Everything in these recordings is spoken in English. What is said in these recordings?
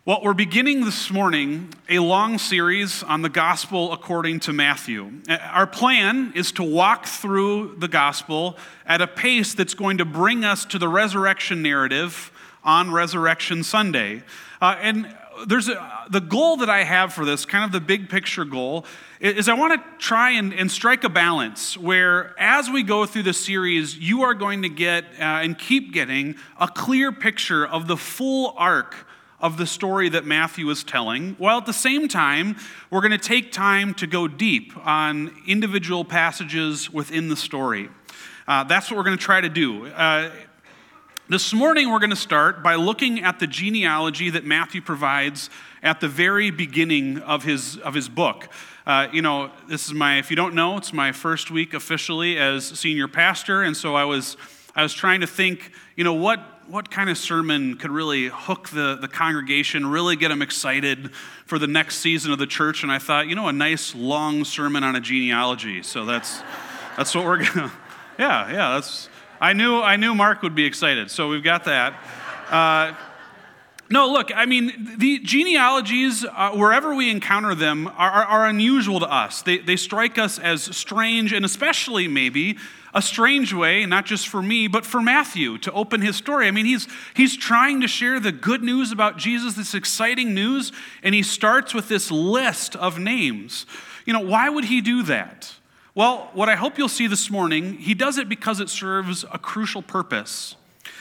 Well, we're beginning this morning a long series on the gospel according to Matthew. Our plan is to walk through the gospel at a pace that's going to bring us to the resurrection narrative on Resurrection Sunday. The goal that I have for this, kind of the big picture goal, is I want to try and strike a balance where as we go through the series, you are going to get and keep getting a clear picture of the full arc of the story that Matthew is telling, while at the same time, we're going to take time to go deep on individual passages within the story. That's what we're going to try to do. This morning, we're going to start by looking at the genealogy that Matthew provides at the very beginning of his book. This is if you don't know, it's my first week officially as senior pastor, and so I was trying to think, what kind of sermon could really hook the congregation, really get them excited for the next season of the church? And I thought, a nice long sermon on a genealogy. So that's what we're gonna. Yeah. I knew Mark would be excited. So we've got that. The genealogies, wherever we encounter them, are unusual to us. They strike us as strange, and especially maybe a strange way, not just for me, but for Matthew to open his story. He's trying to share the good news about Jesus, this exciting news, and he starts with this list of names. Why would he do that? Well, what I hope you'll see this morning, he does it because it serves a crucial purpose.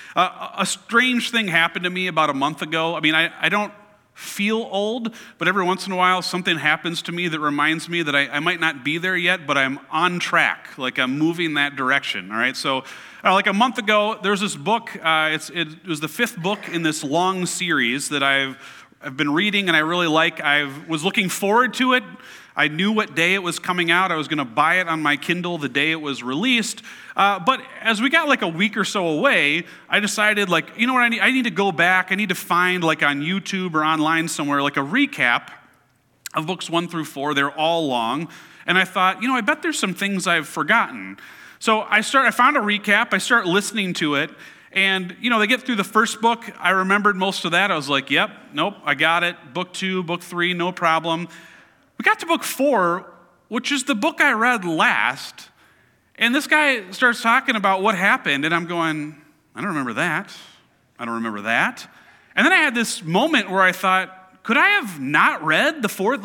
A strange thing happened to me about a month ago. I don't feel old, but every once in a while something happens to me that reminds me that I might not be there yet, but I'm on track, like I'm moving that direction, all right? So like a month ago, there was this book, it was the fifth book in this long series that I've been reading and I really like. I was looking forward to it. I knew what day it was coming out. I was going to buy it on my Kindle the day it was released. But as we got like a week or so away, I decided what I need? I need to go back. I need to find on YouTube or online somewhere like a recap of books 1 through 4. They're all long. And I thought, I bet there's some things I've forgotten. So I found a recap. I start listening to it. And, they get through the first book. I remembered most of that. I was like, yep, nope, I got it. Book 2, book 3, no problem. We got to book 4, which is the book I read last, and this guy starts talking about what happened, and I'm going, I don't remember that. I don't remember that. And then I had this moment where I thought, could I have not read the fourth?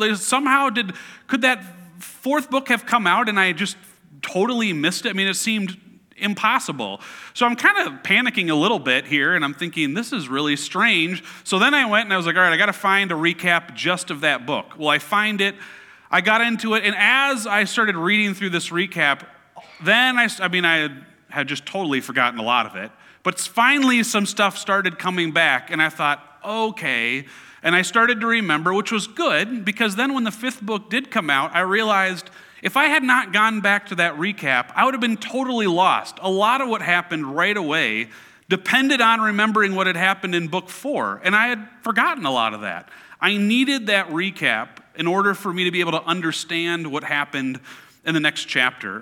Could that fourth book have come out and I just totally missed it? It seemed impossible. So I'm kind of panicking a little bit here, and I'm thinking, this is really strange. So then I went and I was like, all right, I got to find a recap just of that book. Well, I find it, I got into it, and as I started reading through this recap, then I had just totally forgotten a lot of it, but finally some stuff started coming back, and I thought, okay, and I started to remember, which was good, because then when the fifth book did come out, I realized if I had not gone back to that recap, I would have been totally lost. A lot of what happened right away depended on remembering what had happened in book 4, and I had forgotten a lot of that. I needed that recap in order for me to be able to understand what happened in the next chapter.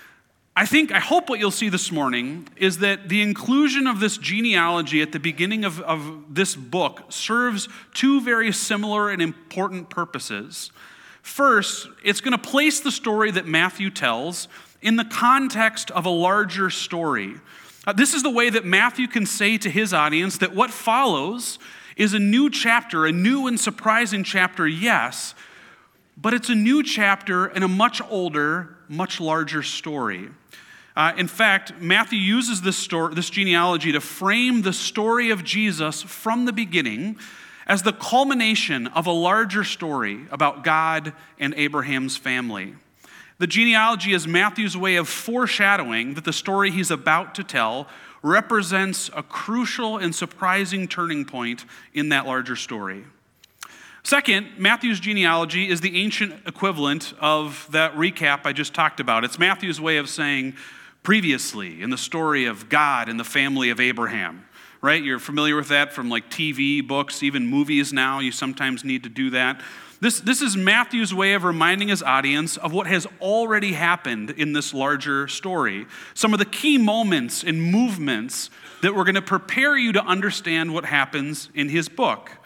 I hope what you'll see this morning is that the inclusion of this genealogy at the beginning of this book serves two very similar and important purposes. First, it's going to place the story that Matthew tells in the context of a larger story. This is the way that Matthew can say to his audience that what follows is a new chapter, a new and surprising chapter, yes, but it's a new chapter in a much older, much larger story. In fact, Matthew uses this genealogy to frame the story of Jesus from the beginning as the culmination of a larger story about God and Abraham's family. The genealogy is Matthew's way of foreshadowing that the story he's about to tell represents a crucial and surprising turning point in that larger story. Second, Matthew's genealogy is the ancient equivalent of that recap I just talked about. It's Matthew's way of saying, previously in the story of God and the family of Abraham. Right? You're familiar with that from TV, books, even movies now. You sometimes need to do that. This is Matthew's way of reminding his audience of what has already happened in this larger story. Some of the key moments and movements that we're going to prepare you to understand what happens in his book.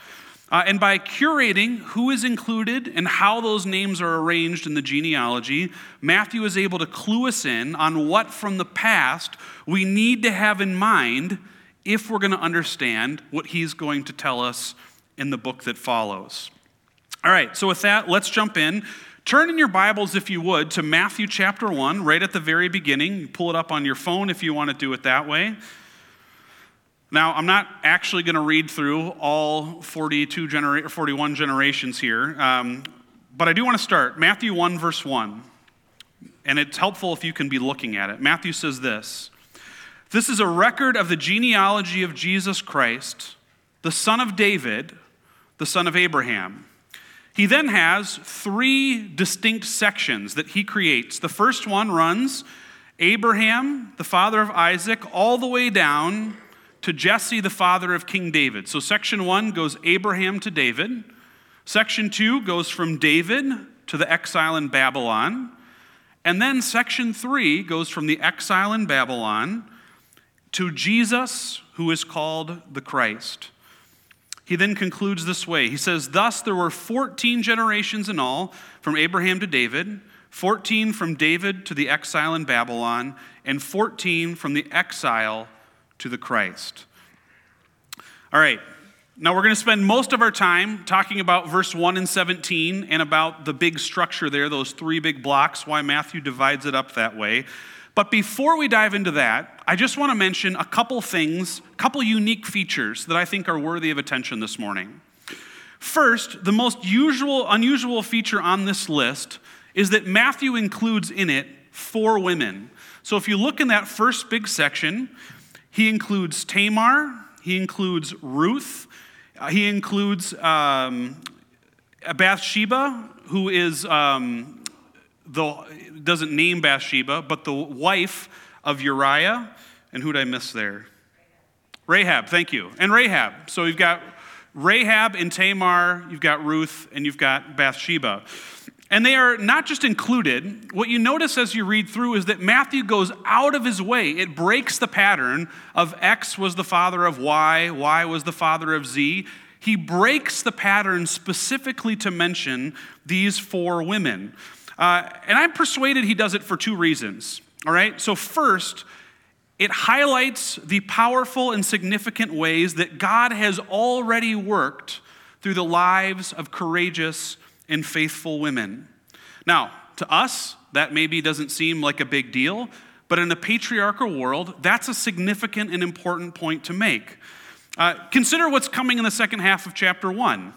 And by curating who is included and how those names are arranged in the genealogy, Matthew is able to clue us in on what from the past we need to have in mind if we're going to understand what he's going to tell us in the book that follows. All right, so with that, let's jump in. Turn in your Bibles, if you would, to Matthew chapter 1, right at the very beginning. You pull it up on your phone if you want to do it that way. Now, I'm not actually going to read through all 41 generations here, but I do want to start. Matthew 1, verse 1, and it's helpful if you can be looking at it. Matthew says this: "This is a record of the genealogy of Jesus Christ, the son of David, the son of Abraham." He then has three distinct sections that he creates. The first one runs Abraham, the father of Isaac, all the way down to Jesse, the father of King David. So section 1 goes Abraham to David. Section 2 goes from David to the exile in Babylon. And then section 3 goes from the exile in Babylon to Jesus, who is called the Christ. He then concludes this way. He says, "Thus there were 14 generations in all, from Abraham to David, 14 from David to the exile in Babylon, and 14 from the exile to the Christ." All right, now we're going to spend most of our time talking about verse 1 and 17 and about the big structure there, those three big blocks, why Matthew divides it up that way. But before we dive into that, I just want to mention a couple things, a couple unique features that I think are worthy of attention this morning. First, the most unusual feature on this list is that Matthew includes in it 4 women. So if you look in that first big section, he includes Tamar, he includes Ruth, he includes Bathsheba, who is, doesn't name Bathsheba, but the wife of Uriah. And who did I miss there? Rahab, thank you. And Rahab. So you've got Rahab and Tamar, you've got Ruth, and you've got Bathsheba. And they are not just included. What you notice as you read through is that Matthew goes out of his way. It breaks the pattern of X was the father of Y, Y was the father of Z. He breaks the pattern specifically to mention these 4 women. And I'm persuaded he does it for 2 reasons. All right? So first, it highlights the powerful and significant ways that God has already worked through the lives of courageous and faithful women. Now, to us, that maybe doesn't seem like a big deal, but in a patriarchal world, that's a significant and important point to make. Consider what's coming in the second half of chapter 1.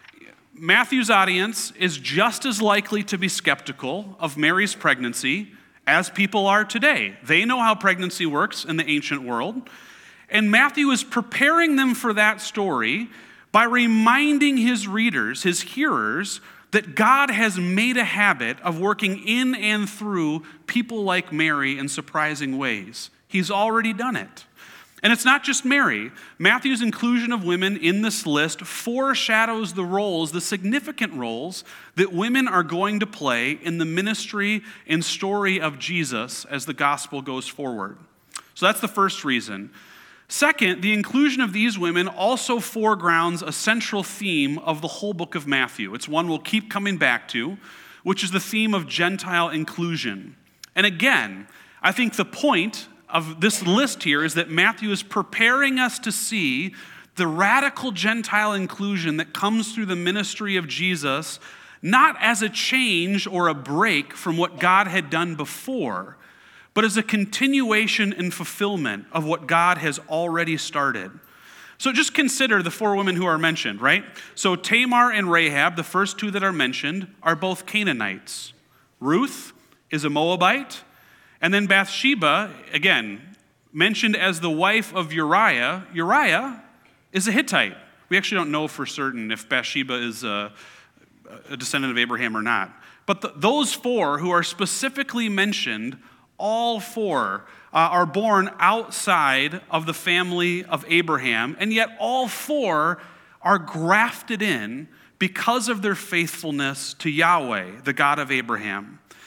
Matthew's audience is just as likely to be skeptical of Mary's pregnancy as people are today. They know how pregnancy works in the ancient world. And Matthew is preparing them for that story by reminding his readers, his hearers, that God has made a habit of working in and through people like Mary in surprising ways. He's already done it. And it's not just Mary. Matthew's inclusion of women in this list foreshadows the roles, the significant roles, that women are going to play in the ministry and story of Jesus as the gospel goes forward. So that's the first reason. Second, the inclusion of these women also foregrounds a central theme of the whole book of Matthew. It's one we'll keep coming back to, which is the theme of Gentile inclusion. And again, I think the point of this list here is that Matthew is preparing us to see the radical Gentile inclusion that comes through the ministry of Jesus, not as a change or a break from what God had done before, but as a continuation and fulfillment of what God has already started. So just consider the 4 women who are mentioned, right? So Tamar and Rahab, the first 2 that are mentioned, are both Canaanites. Ruth is a Moabite. And then Bathsheba, again, mentioned as the wife of Uriah. Uriah is a Hittite. We actually don't know for certain if Bathsheba is a descendant of Abraham or not. But those 4 who are specifically mentioned, all 4 are born outside of the family of Abraham, and yet all 4 are grafted in because of their faithfulness to Yahweh, the God of Abraham.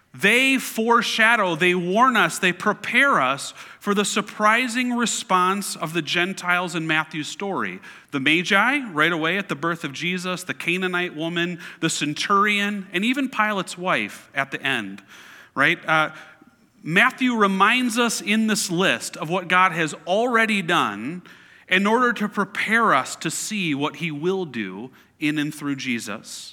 They foreshadow, they warn us, they prepare us for the surprising response of the Gentiles in Matthew's story. The Magi, right away at the birth of Jesus, the Canaanite woman, the centurion, and even Pilate's wife at the end, right? Matthew reminds us in this list of what God has already done in order to prepare us to see what he will do in and through Jesus.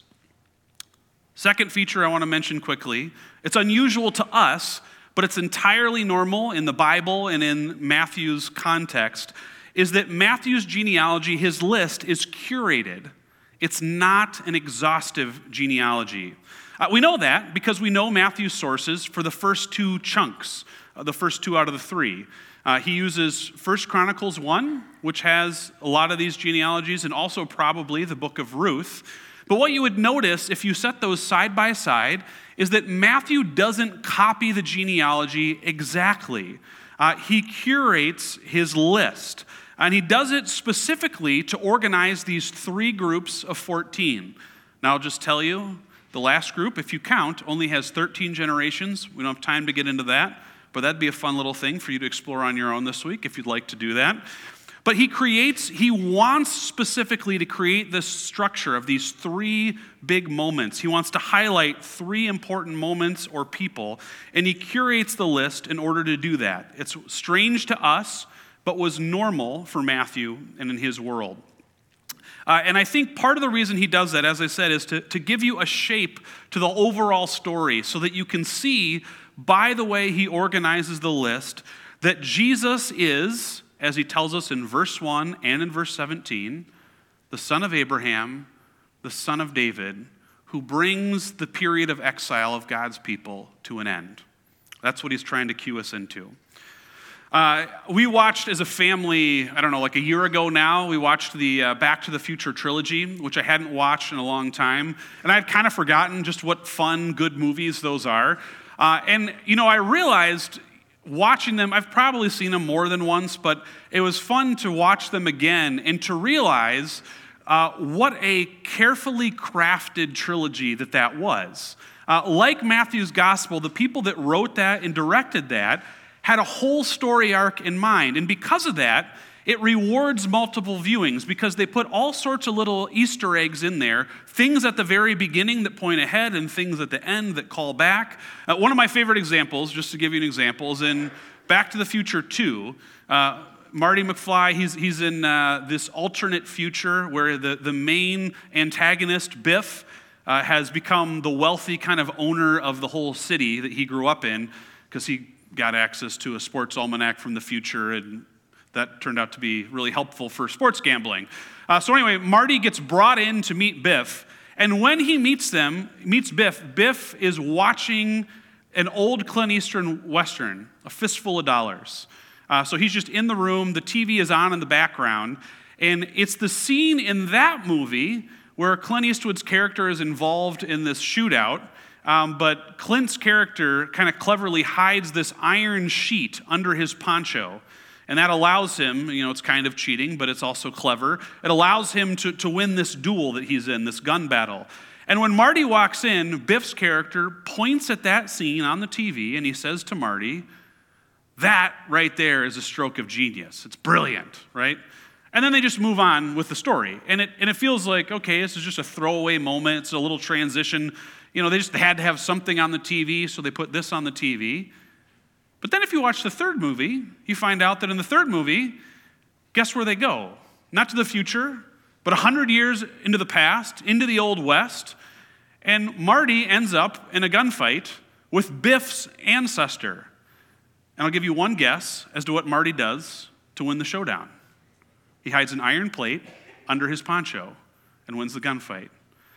Second feature I want to mention quickly, it's unusual to us, but it's entirely normal in the Bible and in Matthew's context, is that Matthew's genealogy, his list, is curated. It's not an exhaustive genealogy. We know that because we know Matthew's sources for the first two chunks, the first two out of the three. He uses 1 Chronicles 1, which has a lot of these genealogies, and also probably the book of Ruth. But what you would notice if you set those side by side is that Matthew doesn't copy the genealogy exactly. He curates his list, and he does it specifically to organize these three groups of 14. Now I'll just tell you, the last group, if you count, only has 13 generations. We don't have time to get into that, but that'd be a fun little thing for you to explore on your own this week if you'd like to do that. But he wants specifically to create this structure of these three big moments. He wants to highlight three important moments or people, and he curates the list in order to do that. It's strange to us, but was normal for Matthew and in his world. And I think part of the reason he does that, as I said, is to give you a shape to the overall story so that you can see, by the way he organizes the list, that Jesus is, as he tells us in verse 1 and in verse 17, the son of Abraham, the son of David, who brings the period of exile of God's people to an end. That's what he's trying to cue us into. We watched as a family, I don't know, like a year ago now, we watched the Back to the Future trilogy, which I hadn't watched in a long time. And I'd kind of forgotten just what fun, good movies those are. And I realized watching them, I've probably seen them more than once, but it was fun to watch them again and to realize what a carefully crafted trilogy that was. Like Matthew's gospel, the people that wrote that and directed that had a whole story arc in mind. And because of that, it rewards multiple viewings because they put all sorts of little Easter eggs in there, things at the very beginning that point ahead and things at the end that call back. One of my favorite examples, just to give you an example, is in Back to the Future 2. Marty McFly, he's in this alternate future where the main antagonist, Biff, has become the wealthy kind of owner of the whole city that he grew up in because he got access to a sports almanac from the future, and that turned out to be really helpful for sports gambling. So anyway, Marty gets brought in to meet Biff, and when he meets Biff, Biff is watching an old Clint Eastwood Western, A Fistful of Dollars. So he's just in the room, the TV is on in the background, and it's the scene in that movie where Clint Eastwood's character is involved in this shootout, but Clint's character kind of cleverly hides this iron sheet under his poncho. And that allows him, it's kind of cheating, but it's also clever. It allows him to win this duel that he's in, this gun battle. And when Marty walks in, Biff's character points at that scene on the TV and he says to Marty, "That right there is a stroke of genius. It's brilliant," right? And then they just move on with the story. And it feels like, okay, this is just a throwaway moment. It's a little transition. They just had to have something on the TV, so they put this on the TV. But then if you watch the third movie, you find out that in the third movie, guess where they go? Not to the future, but 100 years into the past, into the Old West, and Marty ends up in a gunfight with Biff's ancestor. And I'll give you one guess as to what Marty does to win the showdown. He hides an iron plate under his poncho and wins the gunfight.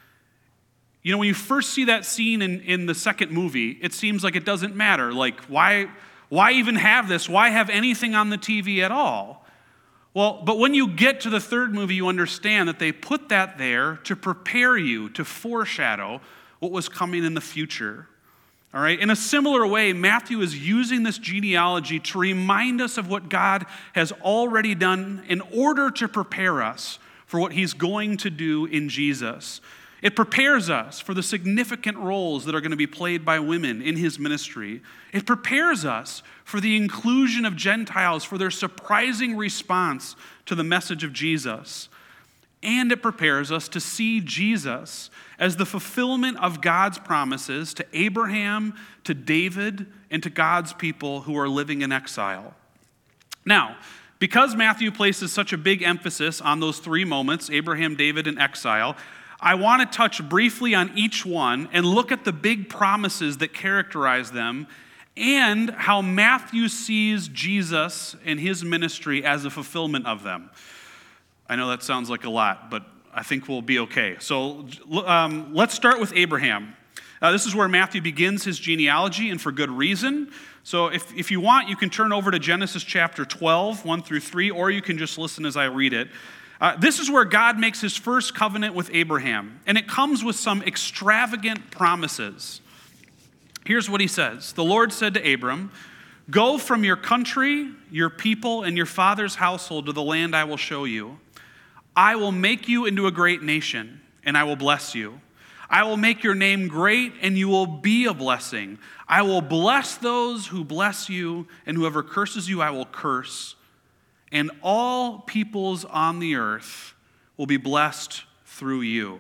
When you first see that scene in the second movie, it seems like it doesn't matter. Like, why even have this? Why have anything on the TV at all? Well, but when you get to the third movie, you understand that they put that there to prepare you, to foreshadow what was coming in the future. All right? In a similar way, Matthew is using this genealogy to remind us of what God has already done in order to prepare us for what he's going to do in Jesus. It prepares us for the significant roles that are going to be played by women in his ministry. It prepares us for the inclusion of Gentiles, for their surprising response to the message of Jesus. And it prepares us to see Jesus as the fulfillment of God's promises to Abraham, to David, and to God's people who are living in exile. Now, because Matthew places such a big emphasis on those three moments, Abraham, David, and exile, I want to touch briefly on each one and look at the big promises that characterize them and how Matthew sees Jesus and his ministry as a fulfillment of them. I know that sounds like a lot, but I think we'll be okay. So let's start with Abraham. This is where Matthew begins his genealogy, and for good reason. So if you want, you can turn over to Genesis chapter 12, 1 through 3, or you can just listen as I read it. This is where God makes his first covenant with Abraham, and it comes with some extravagant promises. Here's what he says. The Lord said to Abram, "Go from your country, your people, and your father's household to the land I will show you. I will make you into a great nation, and I will bless you. I will make your name great, and you will be a blessing. I will bless those who bless you, and whoever curses you I will curse. And all peoples on the earth will be blessed through you."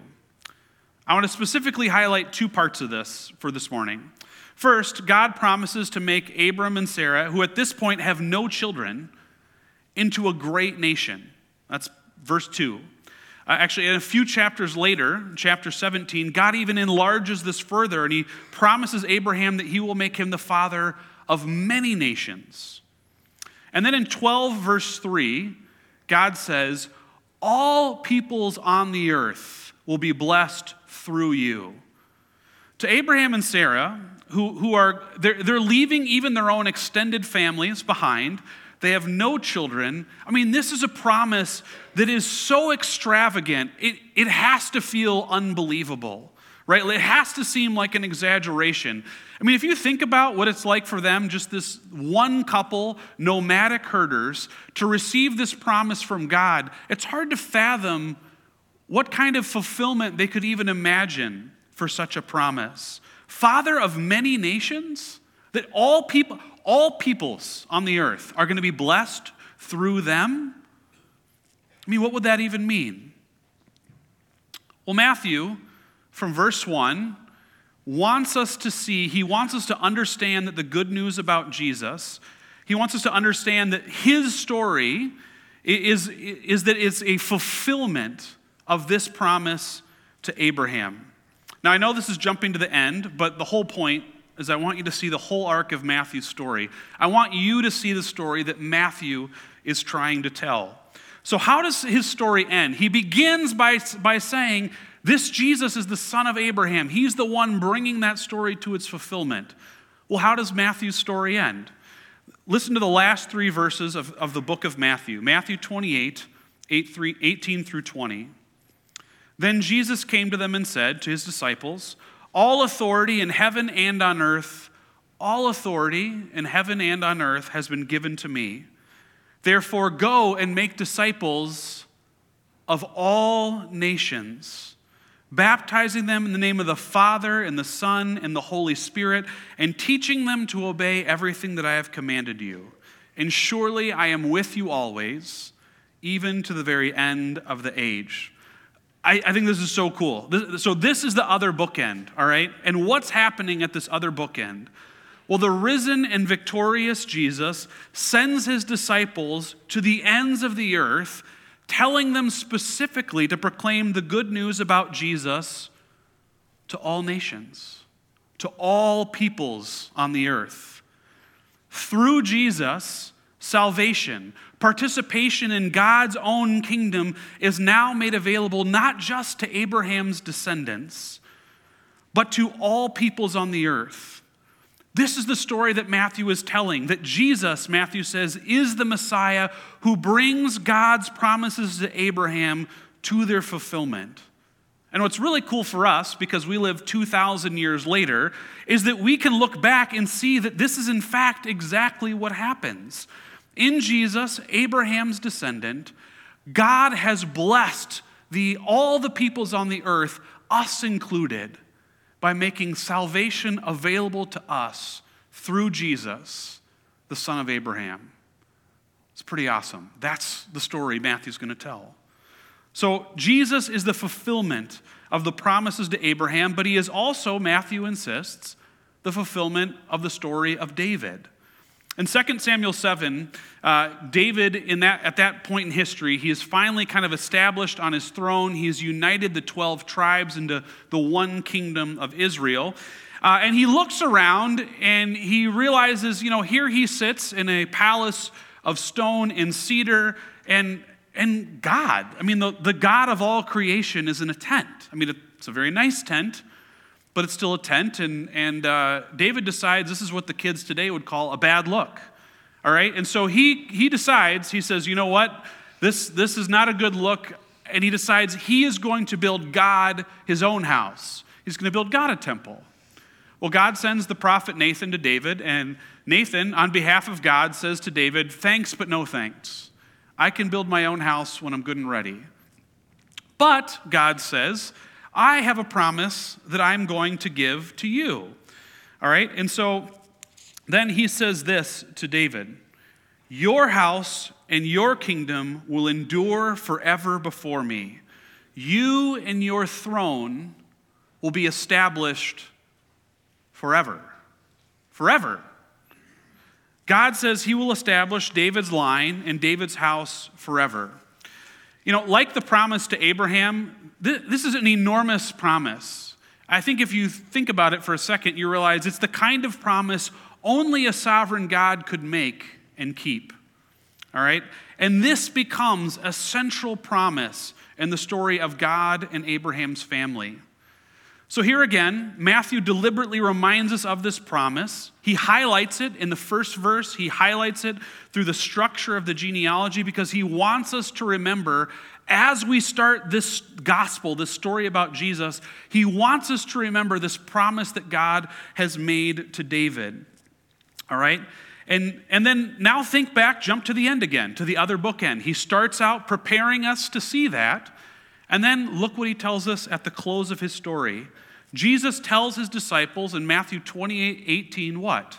I want to specifically highlight two parts of this for this morning. First, God promises to make Abram and Sarah, who at this point have no children, into a great nation. That's verse 2. Actually, in a few chapters later, chapter 17, God even enlarges this further, and he promises Abraham that he will make him the father of many nations. And then in 12, verse 3, God says, all peoples on the earth will be blessed through you. To Abraham and Sarah, who are they're leaving even their own extended families behind. They have no children. I mean, this is a promise that is so extravagant, it has to feel unbelievable, right? It has to seem like an exaggeration. I mean, if you think about what it's like for them, just this one couple, nomadic herders, to receive this promise from God, it's hard to fathom what kind of fulfillment they could even imagine for such a promise. Father of many nations, that all peoples on the earth are going to be blessed through them? I mean, what would that even mean? Well, Matthew, from verse 1, wants us to understand that the good news about Jesus, he wants us to understand that his story is that it's a fulfillment of this promise to Abraham. Now, I know this is jumping to the end, but the whole point is I want you to see the whole arc of Matthew's story. I want you to see the story that Matthew is trying to tell. So how does his story end? He begins by saying, this Jesus is the son of Abraham. He's the one bringing that story to its fulfillment. Well, how does Matthew's story end? Listen to the last three verses of the book of Matthew. Matthew 28, 18 through 20. Then Jesus came to them and said to his disciples, all authority in heaven and on earth has been given to me. Therefore, go and make disciples of all nations, baptizing them in the name of the Father and the Son and the Holy Spirit, and teaching them to obey everything that I have commanded you. And surely I am with you always, even to the very end of the age. I think this is so cool. So this is the other bookend, all right? And what's happening at this other bookend? Well, the risen and victorious Jesus sends his disciples to the ends of the earth, telling them specifically to proclaim the good news about Jesus to all nations, to all peoples on the earth. Through Jesus, salvation, participation in God's own kingdom is now made available not just to Abraham's descendants, but to all peoples on the earth. This is the story that Matthew is telling, that Jesus, Matthew says, is the Messiah who brings God's promises to Abraham to their fulfillment. And what's really cool for us, because we live 2,000 years later, is that we can look back and see that this is in fact exactly what happens. In Jesus, Abraham's descendant, God has blessed all the peoples on the earth, us included, by making salvation available to us through Jesus, the son of Abraham. It's pretty awesome. That's the story Matthew's going to tell. So Jesus is the fulfillment of the promises to Abraham, but he is also, Matthew insists, the fulfillment of the story of David. In 2 Samuel 7, David, at that point in history, he is finally kind of established on his throne. He has united the 12 tribes into the one kingdom of Israel. And he looks around and he realizes, here he sits in a palace of stone and cedar, and God, the God of all creation is in a tent. It's a very nice tent, but it's still a tent, and David decides this is what the kids today would call a bad look, all right? And so he decides, he says, you know what, this is not a good look, and he decides he is going to build God his own house. He's going to build God a temple. Well, God sends the prophet Nathan to David, and Nathan, on behalf of God, says to David, thanks, but no thanks. I can build my own house when I'm good and ready. But, God says, I have a promise that I'm going to give to you. All right? And so then he says this to David, your house and your kingdom will endure forever before me. You and your throne will be established forever. Forever. God says he will establish David's line and David's house forever. Like the promise to Abraham, this is an enormous promise. I think if you think about it for a second, you realize it's the kind of promise only a sovereign God could make and keep. All right? And this becomes a central promise in the story of God and Abraham's family. So here again, Matthew deliberately reminds us of this promise. He highlights it in the first verse. He highlights it through the structure of the genealogy because he wants us to remember as we start this gospel, this story about Jesus, he wants us to remember this promise that God has made to David. All right? And then now think back, jump to the end again, to the other bookend. He starts out preparing us to see that. And then look what he tells us at the close of his story. Jesus tells his disciples in Matthew 28:18 what?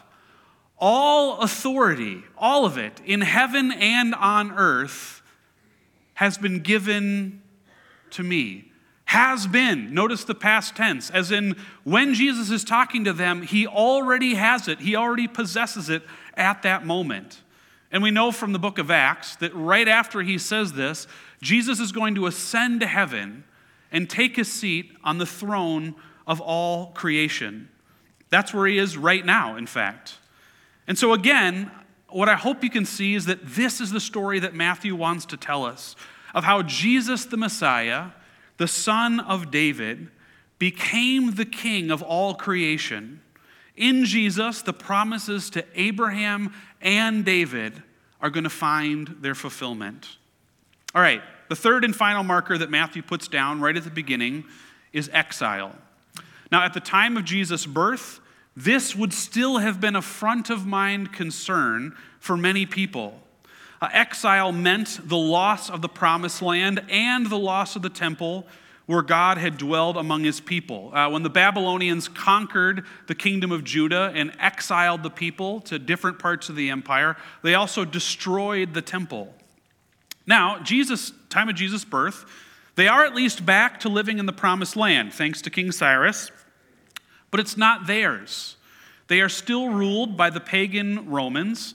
All authority, all of it, in heaven and on earth has been given to me. Has been. Notice the past tense, as in when Jesus is talking to them, he already has it. He already possesses it at that moment. And we know from the book of Acts that right after he says this, Jesus is going to ascend to heaven and take his seat on the throne of all creation. That's where he is right now, in fact. And so again, what I hope you can see is that this is the story that Matthew wants to tell us of how Jesus the Messiah, the son of David, became the king of all creation. In Jesus, the promises to Abraham and David are going to find their fulfillment. All right, the third and final marker that Matthew puts down right at the beginning is exile. Now, at the time of Jesus' birth, this would still have been a front-of-mind concern for many people. Exile meant the loss of the promised land and the loss of the temple where God had dwelled among his people. When the Babylonians conquered the kingdom of Judah and exiled the people to different parts of the empire, they also destroyed the temple. Now, time of Jesus' birth, they are at least back to living in the promised land, thanks to King Cyrus, but it's not theirs. They are still ruled by the pagan Romans,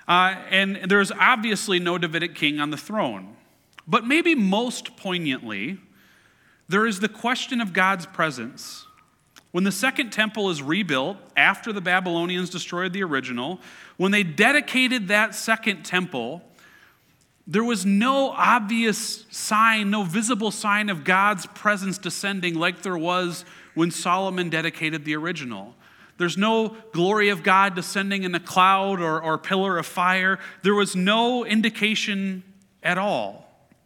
and there's obviously no Davidic king on the throne. But maybe most poignantly, there is the question of God's presence. When the second temple is rebuilt after the Babylonians destroyed the original, when they dedicated that second temple, there was no obvious sign, no visible sign of God's presence descending like there was when Solomon dedicated the original. There's no glory of God descending in a cloud or pillar of fire. There was no indication at all.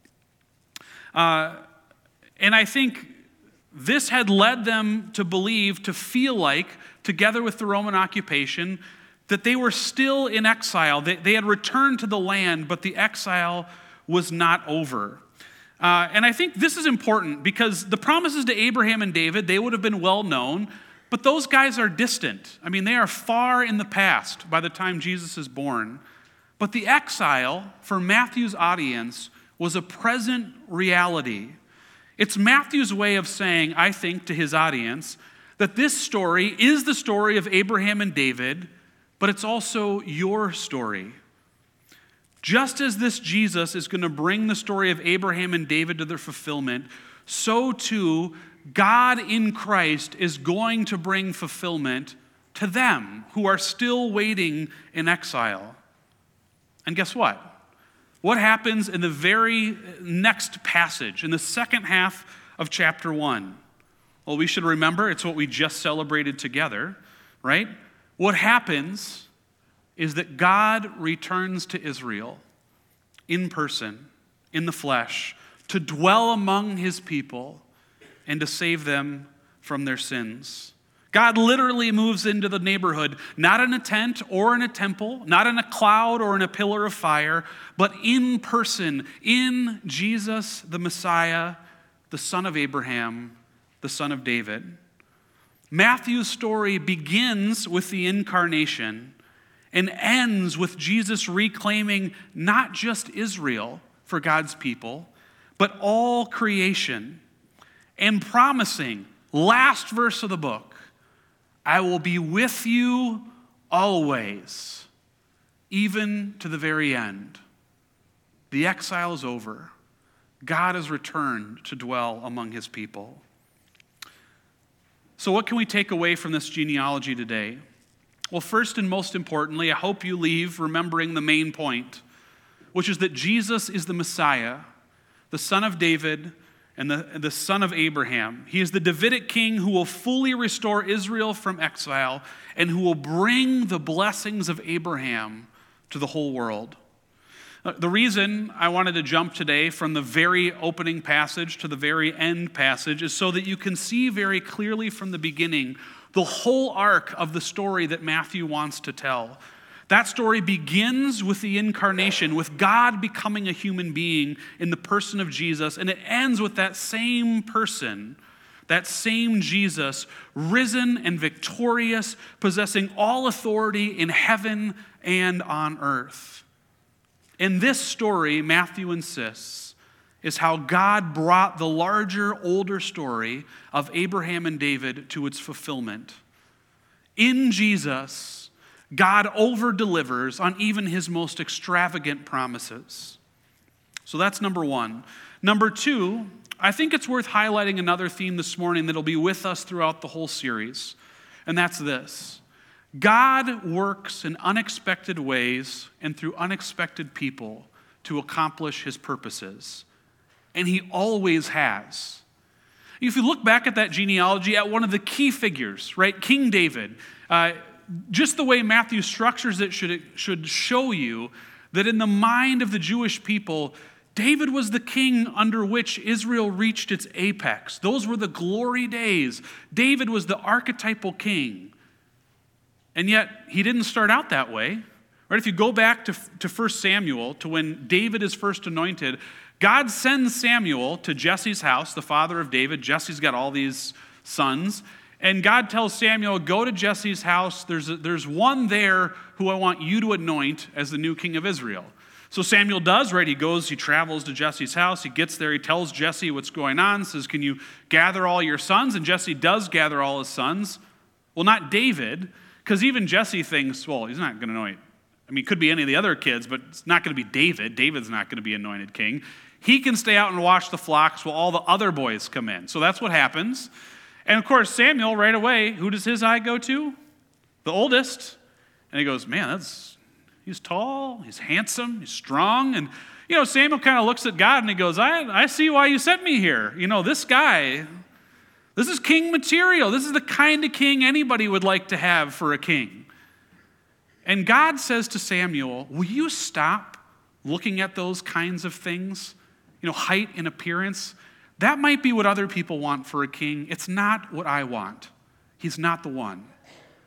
And I think this had led them to believe, to feel like, together with the Roman occupation, that they were still in exile. They had returned to the land, but the exile was not over. And I think this is important because the promises to Abraham and David, they would have been well known, but those guys are distant. I mean, they are far in the past by the time Jesus is born. But the exile for Matthew's audience was a present reality. It's Matthew's way of saying, I think, to his audience, that this story is the story of Abraham and David, but it's also your story. Just as this Jesus is going to bring the story of Abraham and David to their fulfillment, so too God in Christ is going to bring fulfillment to them who are still waiting in exile. And guess what? What happens in the very next passage, in the second half of chapter 1? Well, we should remember it's what we just celebrated together, right? What happens is that God returns to Israel in person, in the flesh, to dwell among his people and to save them from their sins. God literally moves into the neighborhood, not in a tent or in a temple, not in a cloud or in a pillar of fire, but in person, in Jesus, the Messiah, the son of Abraham, the son of David. Matthew's story begins with the incarnation and ends with Jesus reclaiming not just Israel for God's people, but all creation, and promising, last verse of the book, I will be with you always, even to the very end. The exile is over. God has returned to dwell among his people. So what can we take away from this genealogy today? Well, first and most importantly, I hope you leave remembering the main point, which is that Jesus is the Messiah, the son of David, and the son of Abraham. He is the Davidic king who will fully restore Israel from exile and who will bring the blessings of Abraham to the whole world. The reason I wanted to jump today from the very opening passage to the very end passage is so that you can see very clearly from the beginning the whole arc of the story that Matthew wants to tell. That story begins with the incarnation, with God becoming a human being in the person of Jesus, and it ends with that same person, that same Jesus, risen and victorious, possessing all authority in heaven and on earth. In this story, Matthew insists, is how God brought the larger, older story of Abraham and David to its fulfillment. In Jesus, God over-delivers on even his most extravagant promises. So that's number one. Number two, I think it's worth highlighting another theme this morning that'll be with us throughout the whole series, and that's this. God works in unexpected ways and through unexpected people to accomplish his purposes. And he always has. If you look back at that genealogy, at one of the key figures, right, King David, just the way Matthew structures it should show you that in the mind of the Jewish people, David was the king under which Israel reached its apex. Those were the glory days. David was the archetypal king. And yet, he didn't start out that way. Right? If you go back to 1 Samuel, to when David is first anointed, God sends Samuel to Jesse's house, the father of David. Jesse's got all these sons. And God tells Samuel, go to Jesse's house. There's one there who I want you to anoint as the new king of Israel. So Samuel does, right? He goes, he travels to Jesse's house. He gets there. He tells Jesse what's going on, says, can you gather all your sons? And Jesse does gather all his sons. Well, not David, because even Jesse thinks, well, he's not going to anoint. I mean, it could be any of the other kids, but it's not going to be David. David's not going to be anointed king. He can stay out and watch the flocks while all the other boys come in. So that's what happens. And of course, Samuel, right away, who does his eye go to? The oldest. And he goes, man, he's tall, he's handsome, he's strong. And, Samuel kind of looks at God and he goes, I see why you sent me here. This guy, this is king material. This is the kind of king anybody would like to have for a king. And God says to Samuel, will you stop looking at those kinds of things? Height and appearance. That might be what other people want for a king. It's not what I want. He's not the one.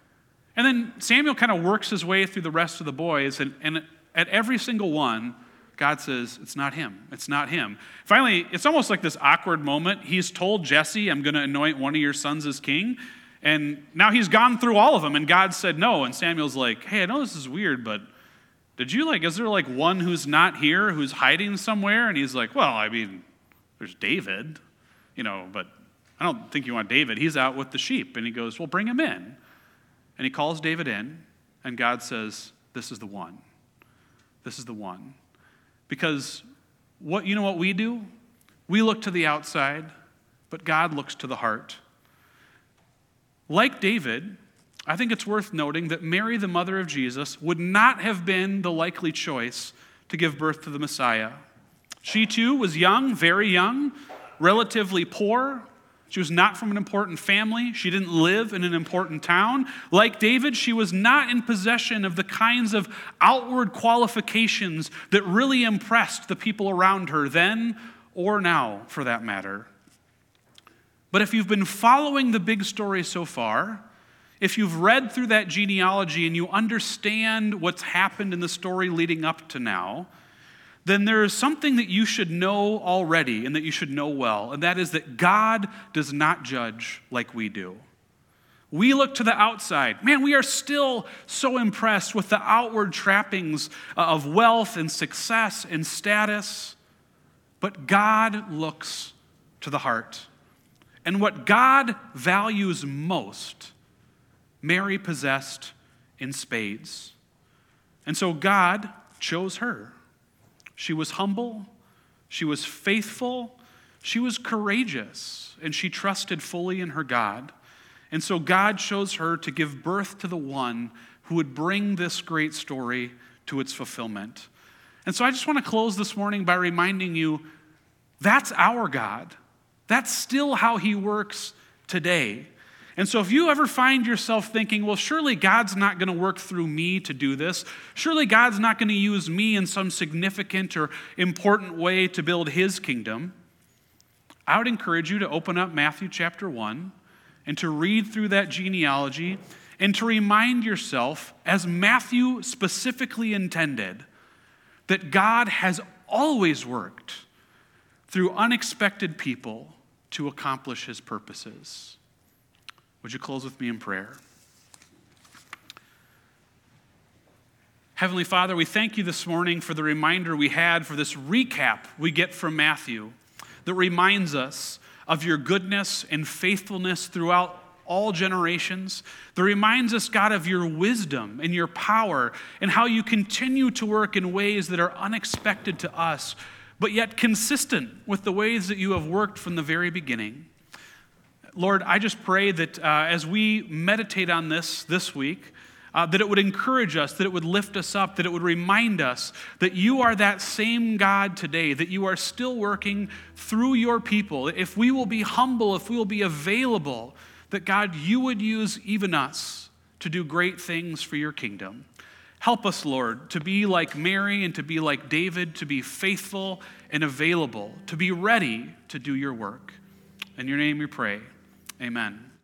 And then Samuel kind of works his way through the rest of the boys, and at every single one, God says, it's not him. It's not him. Finally, it's almost like this awkward moment. He's told Jesse, I'm going to anoint one of your sons as king. And now he's gone through all of them, and God said no. And Samuel's like, hey, I know this is weird, but is there one who's not here, who's hiding somewhere? And he's like, well, I mean, there's David, but I don't think you want David. He's out with the sheep. And he goes, well, bring him in. And he calls David in, and God says, this is the one. This is the one. Because what we do? We look to the outside, but God looks to the heart. Like David, I think it's worth noting that Mary, the mother of Jesus, would not have been the likely choice to give birth to the Messiah. She too was young, very young, relatively poor. She was not from an important family. She didn't live in an important town. Like David, she was not in possession of the kinds of outward qualifications that really impressed the people around her then or now, for that matter. But if you've been following the big story so far, if you've read through that genealogy and you understand what's happened in the story leading up to now, then there is something that you should know already and that you should know well, and that is that God does not judge like we do. We look to the outside. Man, we are still so impressed with the outward trappings of wealth and success and status, but God looks to the heart. And what God values most, Mary possessed in spades. And so God chose her. She was humble, she was faithful, she was courageous, and she trusted fully in her God. And so God chose her to give birth to the one who would bring this great story to its fulfillment. And so I just want to close this morning by reminding you, that's our God. That's still how he works today. And so if you ever find yourself thinking, well, surely God's not going to work through me to do this. Surely God's not going to use me in some significant or important way to build his kingdom. I would encourage you to open up Matthew chapter 1 and to read through that genealogy and to remind yourself, as Matthew specifically intended, that God has always worked through unexpected people to accomplish his purposes. Would you close with me in prayer? Heavenly Father, we thank you this morning for the reminder we had, for this recap we get from Matthew that reminds us of your goodness and faithfulness throughout all generations, that reminds us, God, of your wisdom and your power and how you continue to work in ways that are unexpected to us, but yet consistent with the ways that you have worked from the very beginning. Lord, I just pray that as we meditate on this week, that it would encourage us, that it would lift us up, that it would remind us that you are that same God today, that you are still working through your people. If we will be humble, if we will be available, that God, you would use even us to do great things for your kingdom. Help us, Lord, to be like Mary and to be like David, to be faithful and available, to be ready to do your work. In your name we pray. Amen.